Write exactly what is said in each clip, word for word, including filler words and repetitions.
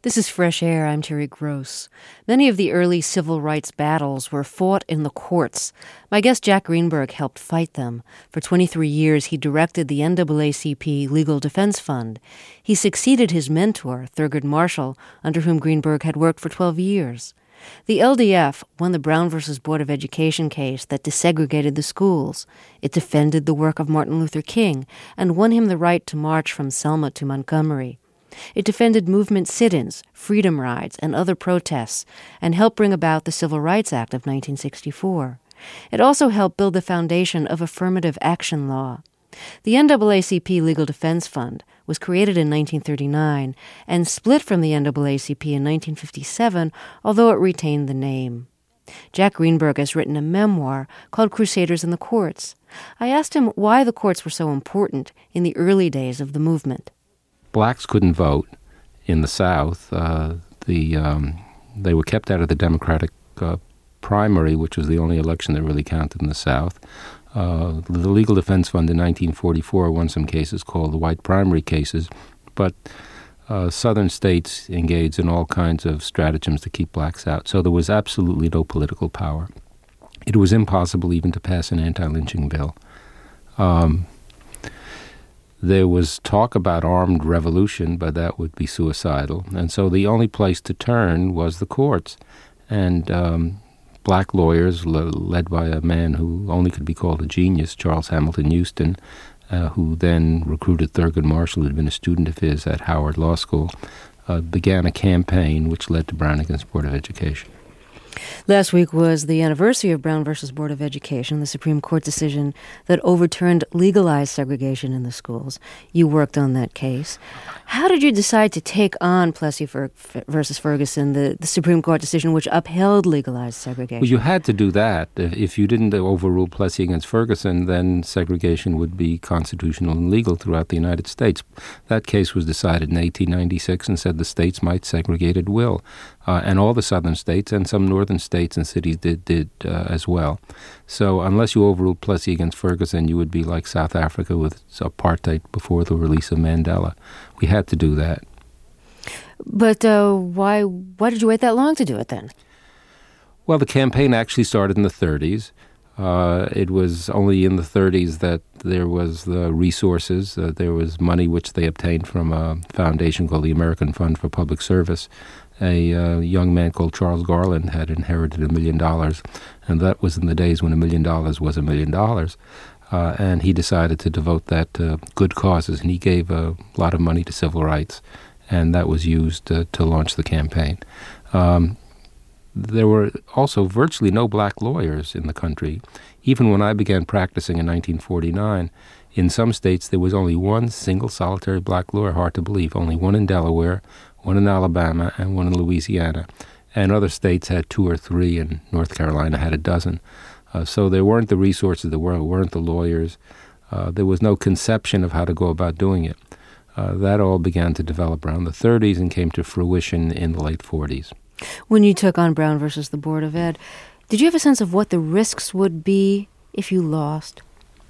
This is Fresh Air. I'm Terry Gross. Many of the early civil rights battles were fought in the courts. My guest Jack Greenberg helped fight them. For twenty-three years, he directed the N double A C P Legal Defense Fund. He succeeded his mentor, Thurgood Marshall, under whom Greenberg had worked for twelve years. The L D F won the Brown versus Board of Education case that desegregated the schools. It defended the work of Martin Luther King and won him the right to march from Selma to Montgomery. It defended movement sit-ins, freedom rides, and other protests, and helped bring about the Civil Rights Act of nineteen sixty-four. It also helped build the foundation of affirmative action law. The N double A C P Legal Defense Fund was created in nineteen thirty-nine and split from the N double A C P in nineteen fifty-seven, although it retained the name. Jack Greenberg has written a memoir called Crusaders in the Courts. I asked him why the courts were so important in the early days of the movement. Blacks couldn't vote in the South. Uh, the um, they were kept out of the Democratic uh, primary, which was the only election that really counted in the South. Uh, the Legal Defense Fund in nineteen forty-four won some cases called the white primary cases, but uh, Southern states engaged in all kinds of stratagems to keep blacks out. So there was absolutely no political power. It was impossible even to pass an anti-lynching bill. Um, There was talk about armed revolution, but that would be suicidal. And so the only place to turn was the courts. And um, black lawyers, le- led by a man who only could be called a genius, Charles Hamilton Houston, uh, who then recruited Thurgood Marshall, who had been a student of his at Howard Law School, uh, began a campaign which led to Brown against Board of Education. Last week was the anniversary of Brown versus Board of Education, the Supreme Court decision that overturned legalized segregation in the schools. You worked on that case. How did you decide to take on Plessy Fer- versus Ferguson, the, the Supreme Court decision which upheld legalized segregation? Well, you had to do that. If you didn't overrule Plessy against Ferguson, then segregation would be constitutional and legal throughout the United States. That case was decided in eighteen ninety-six and said the states might segregate at will. Uh, and all the southern states and some northern states and cities did did uh, as well. So unless you overruled Plessy against Ferguson, you would be like South Africa with apartheid before the release of Mandela. We had to do that. But uh, why why did you wait that long to do it then? Well, the campaign actually started in the thirties. Uh, it was only in the thirties that there was the resources. Uh, there was money which they obtained from a foundation called the American Fund for Public Service. A uh, young man called Charles Garland had inherited a million dollars, and that was in the days when a million dollars was a million dollars. Uh, and he decided to devote that to good causes, and he gave a lot of money to civil rights, and that was used uh, to launch the campaign. Um, there were also virtually no black lawyers in the country. Even when I began practicing in nineteen forty-nine, in some states there was only one single solitary black lawyer, hard to believe, only one in Delaware, one in Alabama, and one in Louisiana. And other states had two or three, and North Carolina had a dozen. Uh, so there weren't the resources, there weren't, weren't the lawyers. Uh, there was no conception of how to go about doing it. Uh, that all began to develop around the thirties and came to fruition in the late forties. When you took on Brown versus the Board of Ed, did you have a sense of what the risks would be if you lost?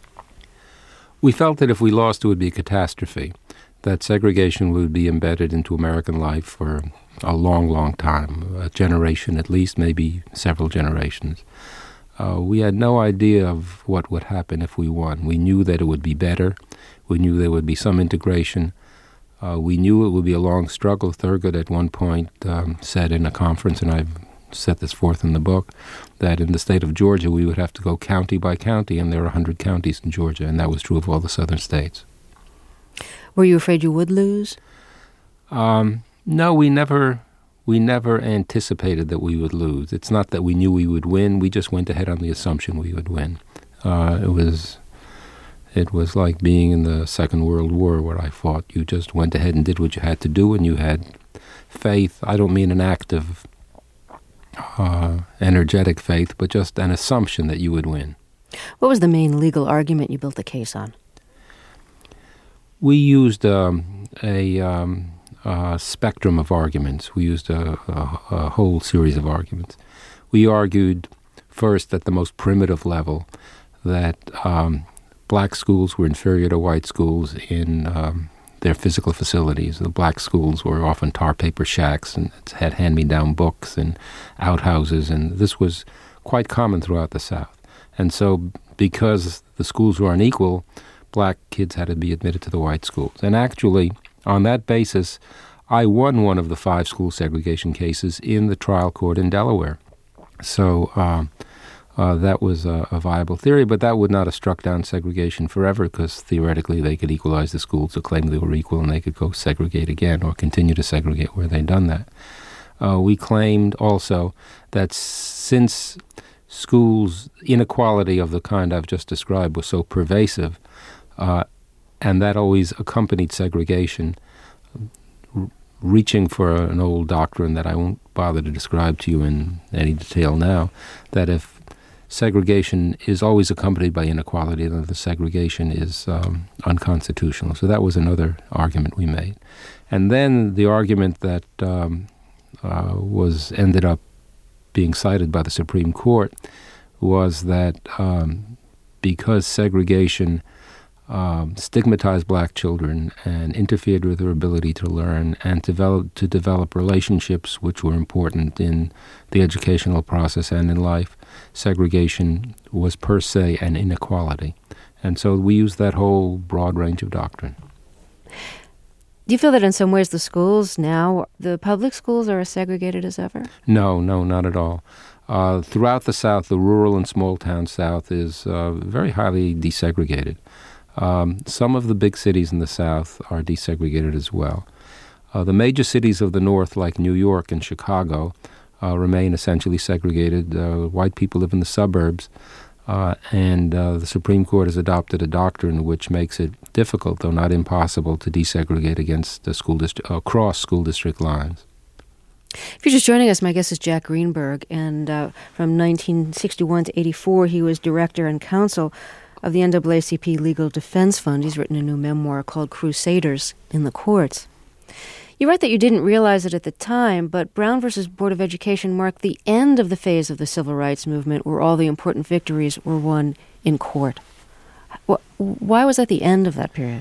We felt that if we lost, it would be a catastrophe, that segregation would be embedded into American life for a long, long time, a generation at least, maybe several generations. Uh, we had no idea of what would happen if we won. We knew that it would be better. We knew there would be some integration. Uh, we knew it would be a long struggle. Thurgood at one point um, said in a conference, and I've set this forth in the book, that in the state of Georgia we would have to go county by county, and there are one hundred counties in Georgia, and that was true of all the southern states. Were you afraid you would lose? Um, no, we never we never anticipated that we would lose. It's not that we knew we would win. We just went ahead on the assumption we would win. Uh, it was it was like being in the Second World War where I fought. You just went ahead and did what you had to do, and you had faith. I don't mean an active, uh, energetic faith, but just an assumption that you would win. What was the main legal argument you built the case on? We used um, a, um, a spectrum of arguments. We used a, a, a whole series of arguments. We argued first at the most primitive level that um, black schools were inferior to white schools in um, their physical facilities. The black schools were often tar paper shacks and had hand-me-down books and outhouses, and this was quite common throughout the South. And so because the schools were unequal, black kids had to be admitted to the white schools. And actually, on that basis, I won one of the five school segregation cases in the trial court in Delaware. So um, uh, that was a, a viable theory, but that would not have struck down segregation forever, because theoretically they could equalize the schools to claim they were equal, and they could go segregate again or continue to segregate where they'd done that. Uh, we claimed also that since schools' inequality of the kind I've just described was so pervasive, uh, and that always accompanied segregation, r- reaching for an old doctrine that I won't bother to describe to you in any detail now, that if segregation is always accompanied by inequality, then the segregation is um, unconstitutional. So that was another argument we made. And then the argument that um, uh, was ended up being cited by the Supreme Court was that um, because segregation um, stigmatized black children and interfered with their ability to learn and develop, to develop relationships which were important in the educational process and in life, segregation was per se an inequality. And so we used that whole broad range of doctrine. Do you feel that in some ways the schools now, the public schools, are as segregated as ever? No, no, not at all. Uh, throughout the South, the rural and small-town South is uh, very highly desegregated. Um, some of the big cities in the South are desegregated as well. Uh, the major cities of the North, like New York and Chicago, uh, remain essentially segregated. Uh, white people live in the suburbs, uh, and uh, the Supreme Court has adopted a doctrine which makes it difficult, though not impossible, to desegregate against the school district, across school district lines. If you're just joining us, my guest is Jack Greenberg, and uh, from nineteen sixty-one to eighty-four, he was director and counsel of the N double A C P Legal Defense Fund. He's written a new memoir called Crusaders in the Courts. You write that you didn't realize it at the time, but Brown versus Board of Education marked the end of the phase of the civil rights movement where all the important victories were won in court. Why was that the end of that period?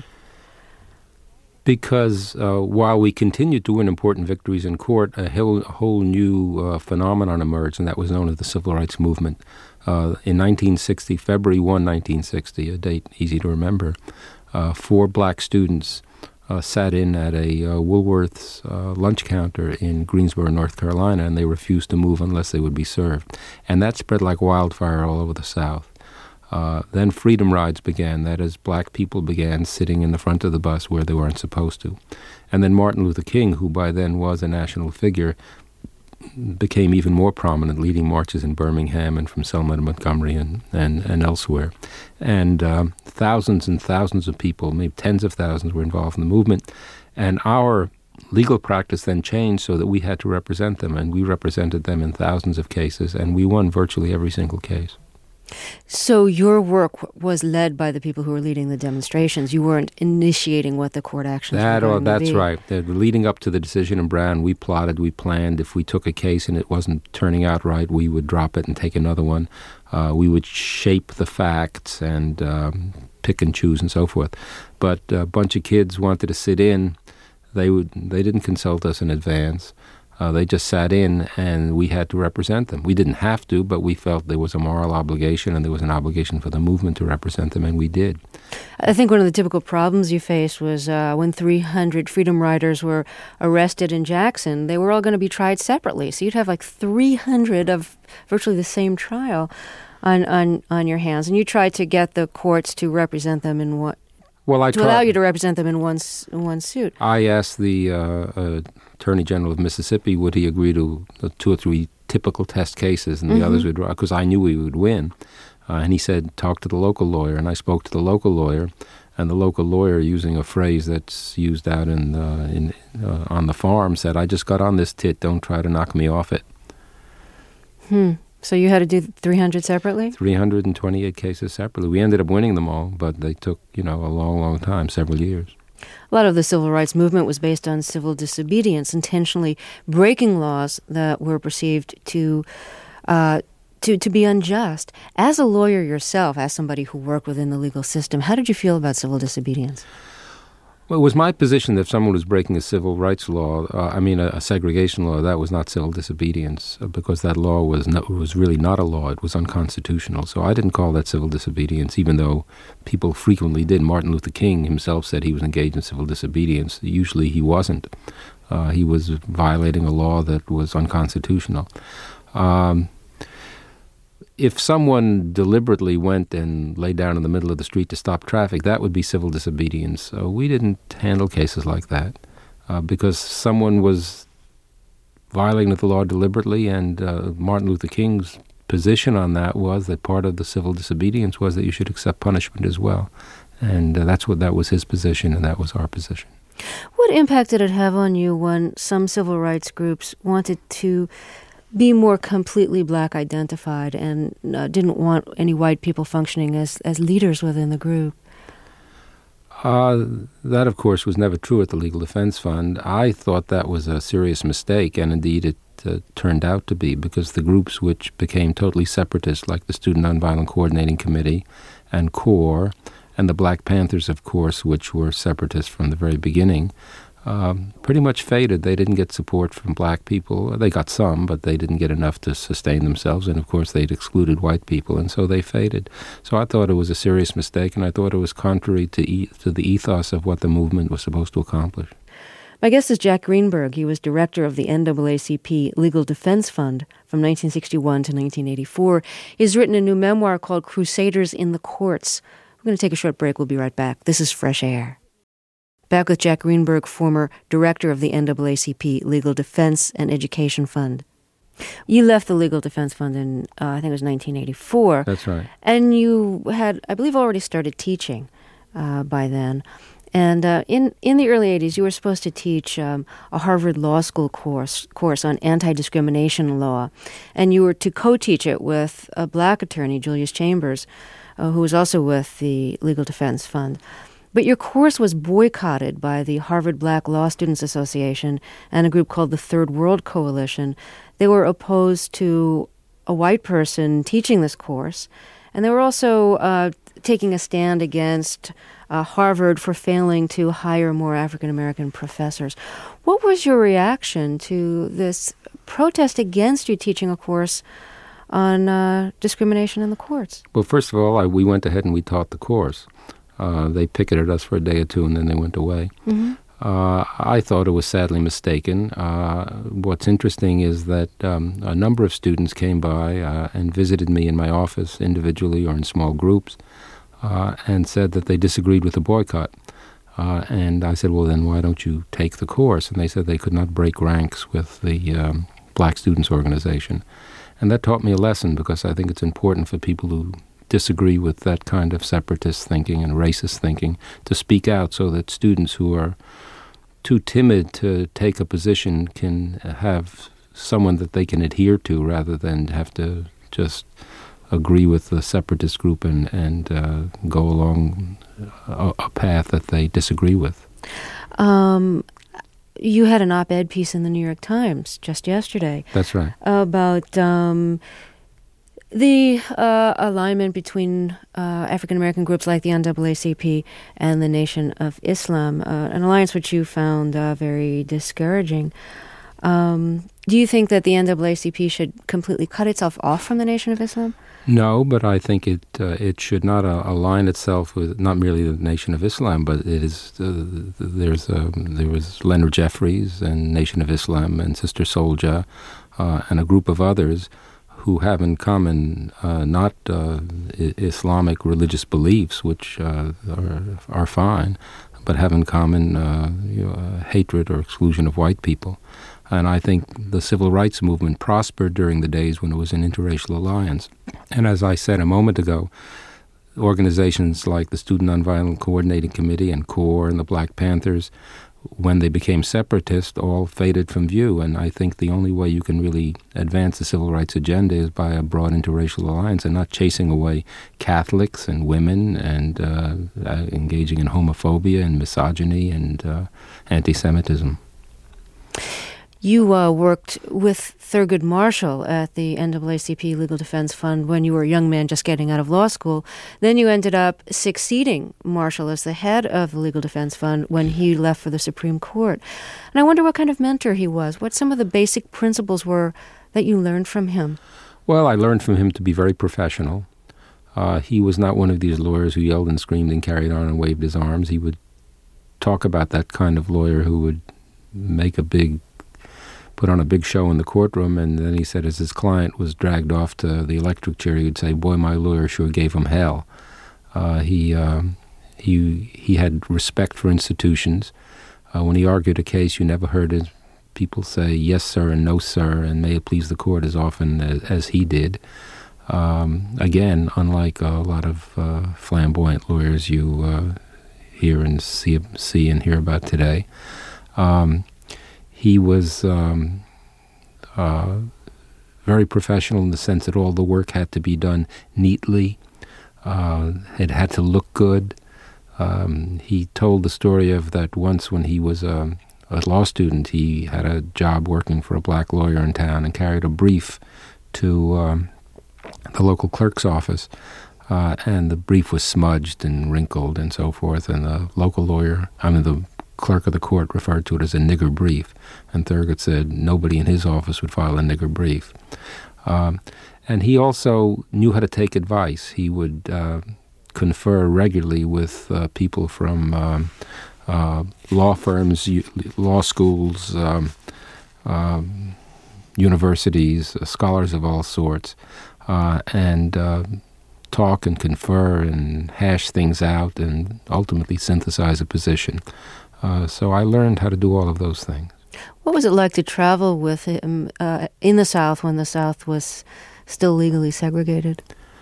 Because uh, while we continued to win important victories in court, a whole, a whole new uh, phenomenon emerged, and that was known as the civil rights movement. Uh, in nineteen sixty, February first, nineteen sixty, a date easy to remember, uh, four black students uh, sat in at a uh, Woolworth's uh, lunch counter in Greensboro, North Carolina, and they refused to move unless they would be served. And that spread like wildfire all over the South. Uh, then freedom rides began. That is, black people began sitting in the front of the bus where they weren't supposed to. And then Martin Luther King, who by then was a national figure, became even more prominent, leading marches in Birmingham and from Selma to Montgomery and, and, and elsewhere. And um, thousands and thousands of people, maybe tens of thousands, were involved in the movement. And our legal practice then changed so that we had to represent them, and we represented them in thousands of cases, and we won virtually every single case. So your work was led by the people who were leading the demonstrations. You weren't initiating what the court actions that, were or going to be. That's right. The, leading up to the decision in Brown, we plotted, we planned. If we took a case and it wasn't turning out right, we would drop it and take another one. Uh, we would shape the facts and um, pick and choose and so forth. But a bunch of kids wanted to sit in. They would. They didn't consult us in advance. Uh, they just sat in, and we had to represent them. We didn't have to, but we felt there was a moral obligation, and there was an obligation for the movement to represent them, and we did. I think one of the typical problems you faced was uh, when three hundred Freedom Riders were arrested in Jackson, they were all going to be tried separately. So you'd have like three hundred of virtually the same trial on, on, on your hands, and you tried to get the courts to represent them in one. Well, I to tried, allow you to represent them in one in one suit. I asked the uh, uh, Attorney General of Mississippi would he agree to uh, two or three typical test cases, and the mm-hmm. others would, because I knew we would win. Uh, and he said, talk to the local lawyer. And I spoke to the local lawyer, and the local lawyer, using a phrase that's used out in, uh, in uh, on the farm, said, I just got on this tit, don't try to knock me off it. Hmm. So you had to do three hundred separately? three hundred twenty-eight cases separately. We ended up winning them all, but they took, you know, a long, long time, several years. A lot of the civil rights movement was based on civil disobedience, intentionally breaking laws that were perceived to uh, to, to be unjust. As a lawyer yourself, as somebody who worked within the legal system, how did you feel about civil disobedience? Well, it was my position that if someone was breaking a civil rights law, uh, I mean a, a segregation law, that was not civil disobedience uh, because that law was no, was really not a law. It was unconstitutional. So I didn't call that civil disobedience, even though people frequently did. Martin Luther King himself said he was engaged in civil disobedience. Usually he wasn't. Uh, he was violating a law that was unconstitutional. Um, If someone deliberately went and lay down in the middle of the street to stop traffic, that would be civil disobedience. So we didn't handle cases like that uh, because someone was violating the law deliberately, and uh, Martin Luther King's position on that was that part of the civil disobedience was that you should accept punishment as well. And uh, that's what that was his position, and that was our position. What impact did it have on you when some civil rights groups wanted to be more completely black identified and uh, didn't want any white people functioning as, as leaders within the group? Uh, that, of course, was never true at the Legal Defense Fund. I thought that was a serious mistake, and indeed it uh, turned out to be, because the groups which became totally separatist, like the Student Nonviolent Coordinating Committee and CORE, and the Black Panthers, of course, which were separatists from the very beginning, Um, pretty much faded. They didn't get support from black people. They got some, but they didn't get enough to sustain themselves. And, of course, they'd excluded white people, and so they faded. So I thought it was a serious mistake, and I thought it was contrary to, e- to the ethos of what the movement was supposed to accomplish. My guest is Jack Greenberg. He was director of the N double A C P Legal Defense Fund from nineteen sixty-one to nineteen eighty-four. He's written a new memoir called Crusaders in the Courts. We're going to take a short break. We'll be right back. This is Fresh Air. Back with Jack Greenberg, former director of the N double A C P Legal Defense and Education Fund. You left the Legal Defense Fund in, uh, I think it was nineteen eighty-four. That's right. And you had, I believe, already started teaching uh, by then. And uh, in, in the early eighties, you were supposed to teach um, a Harvard Law School course course on anti-discrimination law. And you were to co-teach it with a black attorney, Julius Chambers, uh, who was also with the Legal Defense Fund. But your course was boycotted by the Harvard Black Law Students Association and a group called the Third World Coalition. They were opposed to a white person teaching this course, and they were also uh, taking a stand against uh, Harvard for failing to hire more African-American professors. What was your reaction to this protest against you teaching a course on uh, discrimination in the courts? Well, first of all, I, we went ahead and we taught the course. Uh, they picketed us for a day or two, and then they went away. Mm-hmm. Uh, I thought it was sadly mistaken. Uh, what's interesting is that um, a number of students came by uh, and visited me in my office individually or in small groups uh, and said that they disagreed with the boycott. Uh, and I said, well, then why don't you take the course? And they said they could not break ranks with the um, Black Students Organization. And that taught me a lesson, because I think it's important for people who disagree with that kind of separatist thinking and racist thinking to speak out, so that students who are too timid to take a position can have someone that they can adhere to, rather than have to just agree with the separatist group and, and uh, go along a, a path that they disagree with. Um, you had an op-ed piece in the New York Times just yesterday. That's right. About Um, The uh, alignment between uh, African-American groups like the N double A C P and the Nation of Islam, uh, an alliance which you found uh, very discouraging. Um, do you think that the N double A C P should completely cut itself off from the Nation of Islam? No, but I think it uh, it should not uh, align itself with not merely the Nation of Islam, but it is uh, there's uh, there was Leonard Jeffries and Nation of Islam and Sister Soldier uh, and a group of others who have in common uh, not uh, I- Islamic religious beliefs, which uh, are, are fine, but have in common uh, you know, uh, hatred or exclusion of white people. And I think the civil rights movement prospered during the days when it was an interracial alliance. And as I said a moment ago, organizations like the Student Nonviolent Coordinating Committee and CORE and the Black Panthers, when they became separatist, all faded from view. And I think the only way you can really advance the civil rights agenda is by a broad interracial alliance, and not chasing away Catholics and women and uh, uh, engaging in homophobia and misogyny and uh, anti-Semitism. You uh, worked with Thurgood Marshall at the N double A C P Legal Defense Fund when you were a young man just getting out of law school. Then you ended up succeeding Marshall as the head of the Legal Defense Fund when he left for the Supreme Court. And I wonder what kind of mentor he was, what some of the basic principles were that you learned from him. Well, I learned from him to be very professional. Uh, he was not one of these lawyers who yelled and screamed and carried on and waved his arms. He would talk about that kind of lawyer who would make a big put on a big show in the courtroom, and then he said as his client was dragged off to the electric chair, he would say, "Boy, my lawyer sure gave him hell." Uh, he, um, he, he had respect for institutions. Uh, when he argued a case, you never heard his people say, "Yes, sir," and "No, sir," and "May it please the court" as often as, as he did. Um, again, unlike a lot of uh, flamboyant lawyers you uh, hear and see, see and hear about today. Um, He was um, uh, very professional in the sense that all the work had to be done neatly. Uh, it had to look good. Um, he told the story of that once when he was a, a law student, he had a job working for a black lawyer in town and carried a brief to um, the local clerk's office. Uh, and the brief was smudged and wrinkled and so forth. And the local lawyer, I mean, the clerk of the court referred to it as a nigger brief, and Thurgood said nobody in his office would file a nigger brief. Um, and he also knew how to take advice. He would uh, confer regularly with uh, people from um, uh, law firms, law schools, um, um, universities, uh, scholars of all sorts, uh, and uh, talk and confer and hash things out and ultimately synthesize a position. Uh, so I learned how to do all of those things. What was it like to travel with him uh, in the South when the South was still legally segregated?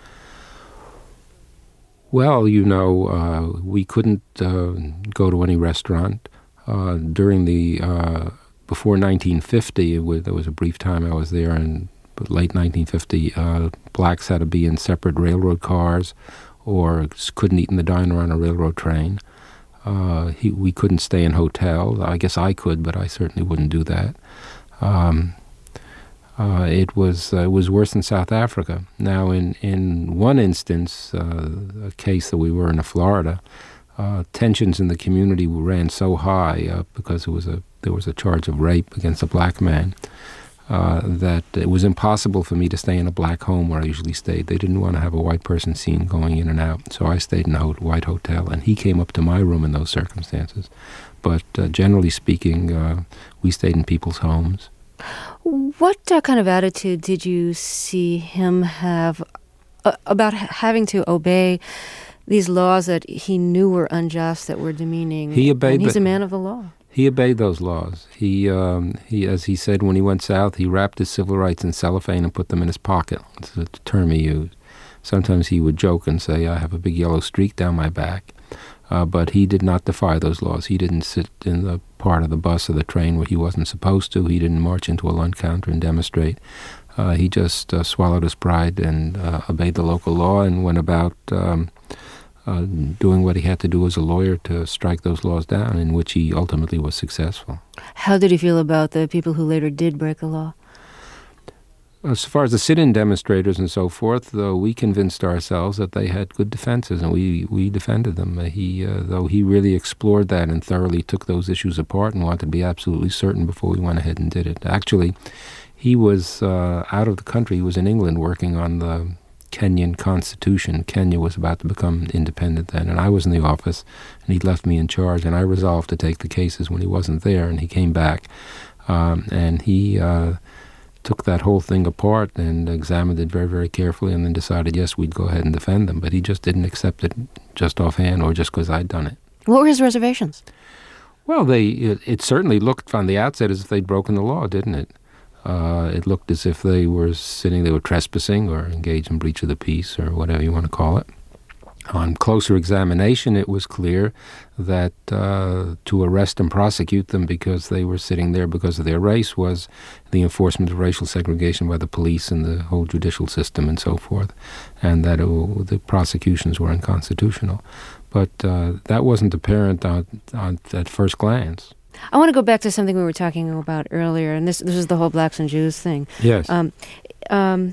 Well, you know, uh, we couldn't uh, go to any restaurant. Uh, during the, uh, before nineteen fifty, it was, there was a brief time I was there, in late nineteen fifty, uh, blacks had to be in separate railroad cars or couldn't eat in the diner on a railroad train. Uh, he, we couldn't stay in hotels. I guess I could, but I certainly wouldn't do that. Um, uh, it was uh, it was worse in South Africa. Now, in, in one instance, uh, a case that we were in Florida, uh, tensions in the community ran so high uh, because it was a there was a charge of rape against a black man uh, that it was impossible for me to stay in a black home where I usually stayed. They didn't want to have a white person seen going in and out, so I stayed in a white hotel, and he came up to my room in those circumstances. But uh, generally speaking, uh, we stayed in people's homes. What uh, kind of attitude did you see him have uh, about ha- having to obey these laws that he knew were unjust, that were demeaning? He obeyed. And he's the, a man of the law. He obeyed those laws. He, um, he, as he said, when he went south, he wrapped his civil rights in cellophane and put them in his pocket. It's a term he used. Sometimes he would joke and say, "I have a big yellow streak down my back." Uh, but he did not defy those laws. He didn't sit in the part of the bus or the train where he wasn't supposed to. He didn't march into a lunch counter and demonstrate. Uh, he just uh, swallowed his pride and uh, obeyed the local law and went about um, uh, doing what he had to do as a lawyer to strike those laws down, in which he ultimately was successful. How did he feel about the people who later did break the law? As far as the sit-in demonstrators and so forth, though, we convinced ourselves that they had good defenses, and we, we defended them. Uh, he, uh, though he really explored that and thoroughly took those issues apart and wanted to be absolutely certain before we went ahead and did it. Actually, he was uh, out of the country. He was in England working on the Kenyan Constitution. Kenya was about to become independent then, and I was in the office, and he left me in charge, and I resolved to take the cases when he wasn't there, and he came back, um, and he... Uh, took that whole thing apart and examined it very, very carefully and then decided, yes, we'd go ahead and defend them. But he just didn't accept it just offhand or just because I'd done it. What were his reservations? Well, they it, it certainly looked from the outset as if they'd broken the law, didn't it? Uh, it looked as if they were sitting, they were trespassing or engaged in breach of the peace or whatever you want to call it. On closer examination, it was clear that uh, to arrest and prosecute them because they were sitting there because of their race was the enforcement of racial segregation by the police and the whole judicial system and so forth, and that it, the prosecutions were unconstitutional. But uh, that wasn't apparent on, on, at first glance. I want to go back to something we were talking about earlier, and this this is the whole blacks and Jews thing. Yes. Um, um,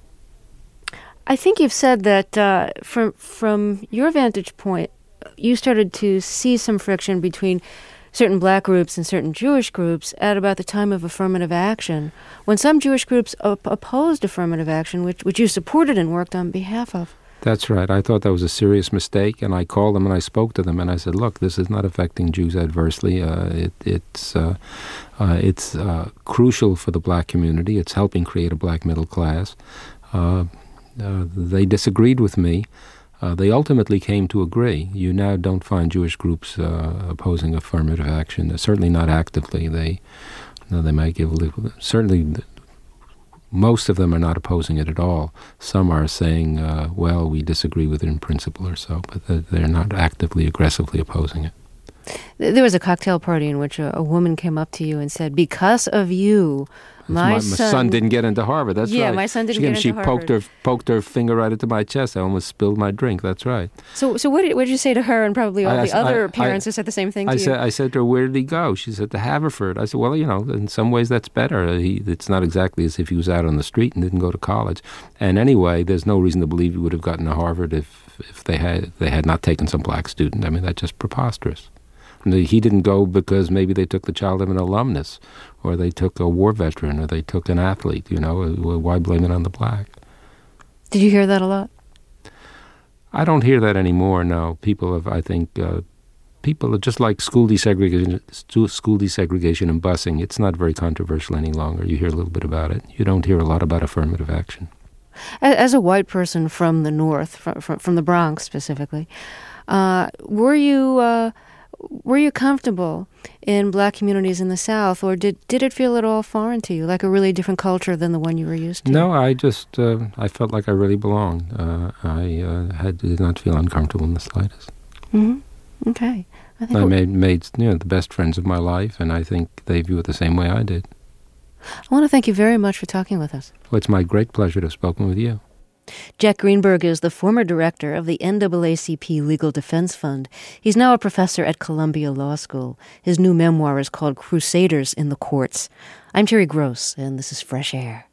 I think you've said that uh, from from your vantage point, you started to see some friction between certain black groups and certain Jewish groups at about the time of affirmative action, when some Jewish groups op- opposed affirmative action, which which you supported and worked on behalf of. That's right. I thought that was a serious mistake, and I called them and I spoke to them, and I said, "Look, this is not affecting Jews adversely. Uh, it, it's uh, uh, it's uh, crucial for the black community. It's helping create a black middle class." Uh, uh, they disagreed with me. Uh, they ultimately came to agree. You now don't find Jewish groups uh, opposing affirmative action. Certainly not actively. They, no, they might give a little. Certainly. Most of them are not opposing it at all. Some are saying, uh, well, we disagree with it in principle or so, but they're not actively, aggressively opposing it. There was a cocktail party in which a, a woman came up to you and said, because of you, my, my, son... my son didn't get into Harvard, that's yeah, right. Yeah, my son didn't she, get into she Harvard. She poked her, poked her finger right into my chest. I almost spilled my drink, that's right. So so what did, what did you say to her and probably all I, the I, other I, parents I, who said the same thing I to said, you? I said to her, where did he go? She said, to Haverford. I said, well, you know, in some ways that's better. He, it's not exactly as if he was out on the street and didn't go to college. And anyway, there's no reason to believe he would have gotten to Harvard if, if they had they had not taken some black student. I mean, that's just preposterous. He didn't go because maybe they took the child of an alumnus, or they took a war veteran, or they took an athlete, you know. Why blame it on the black? Did you hear that a lot? I don't hear that anymore, no. People have, I think, uh, people are just like school desegregation, school desegregation and busing. It's not very controversial any longer. You hear a little bit about it. You don't hear a lot about affirmative action. As a white person from the North, from, from the Bronx specifically, uh, were you... Uh, Were you comfortable in black communities in the South, or did, did it feel at all foreign to you, like a really different culture than the one you were used to? No, I just, uh, I felt like I really belonged. Uh, I uh, had, did not feel uncomfortable in the slightest. Mm-hmm. Okay. I, think I made, made you know, the best friends of my life, and I think they view it the same way I did. I want to thank you very much for talking with us. Well, it's my great pleasure to have spoken with you. Jack Greenberg is the former director of the N double A C P Legal Defense Fund. He's now a professor at Columbia Law School. His new memoir is called Crusaders in the Courts. I'm Terry Gross, and this is Fresh Air.